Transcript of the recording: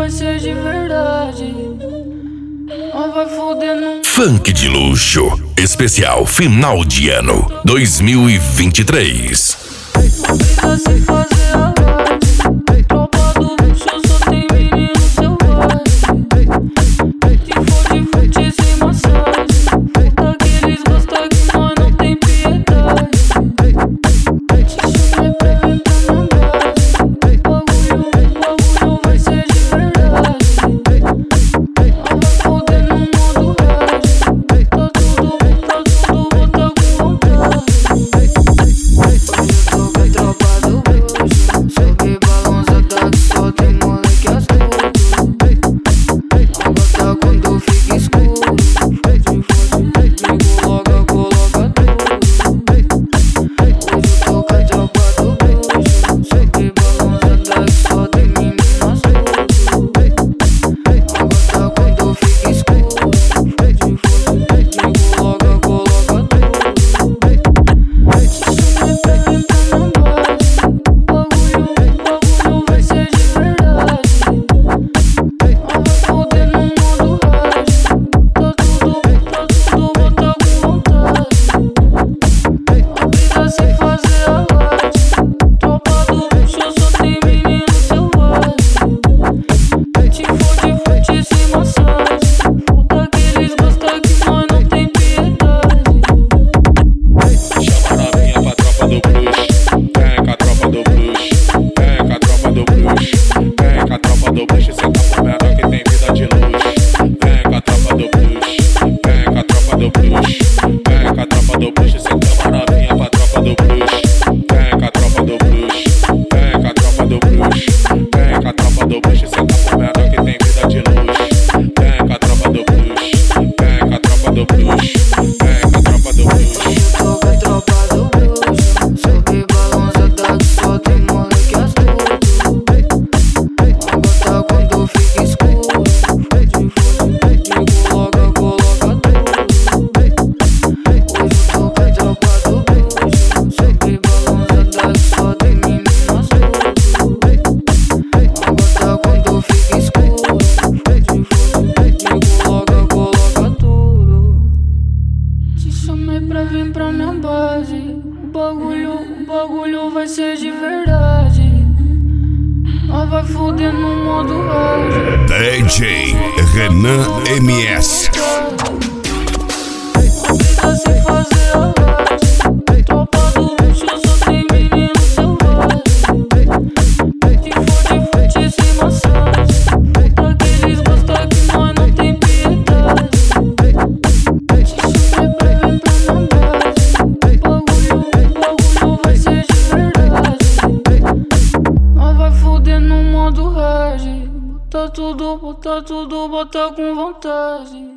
vai ser de verdade. Nós vai foder no... Funk de luxo, especial final de ano 2023. Não precisa se fazer a live. Tropa do luxo, só tem menino selvagem. Se for de frente sem massagem, puta que eles gostam que nós não tem piedade. Te chamei pra vir pra mandar. Bagulho vai ser de verdade. Nós vai foder no modo hard. Tá tudo bota com vontade. Tropa do bruxo, sobe balançada que só tem moleque astuto. Agora quando fica escuro, coloca tudo. Hoje toca a tropa do bruxo, sobe balançada que só tem menino astuto. Agora quando fica escuro, coloca tudo. Te chamei pra vir pra minha base. Bagulho vai ser de verdade. Nós vai foder no modo hard. Tá tudo bota com vontade. Não precisa se fazer a live. Tropa do luxo, só tem menino selvagem. Se for de frente sem massagem, puta que eles gostam que nós não tem piedade. Chama a novinha pra tropa do bruxo. Vem com a tropa do bruxo. Vem com a tropa do bruxo. Vem com a tropa do bruxo. Cê tá com menor que tem vida de luxo. Vem com a tropa do bruxo. Vem com a tropa do bruxo. Vem com a tropa do bruxo. Cê tá a novinha pra tropa do bruxo. Vem com a tropa do bruxo. Vem com a tropa do bruxo. Vem com a tropa do bruxo. Cê tá com menor que tem vida de luxo. Vem com a tropa do bruxo. Vem com a tropa do bruxo. Vem com a tropa do bruxo. Toca a tropa do bruxo, sobe balançada que só tem moleque astuto. Agora quando fica escuro, coloca tudo. Hoje toca a tropa do bruxo, sobe balançada que só tem menino astuto. Agora quando fica escuro, coloca tudo. Te chamei pra vir pra minha base. O bagulho vai ser de verdade. Nós vai foder no modo hard. DJ Renan MS. Não precisa se fazer a live. Tropa do luxo, só tem menino selvagem. Se for de frente sem massagem, puta que eles gostam que nós não tem piedade. Te chamei pra vir pra minha base. Bagulho vai ser de verdade. Nós vai foder no modo hard. Bota tudo, bota com vontade.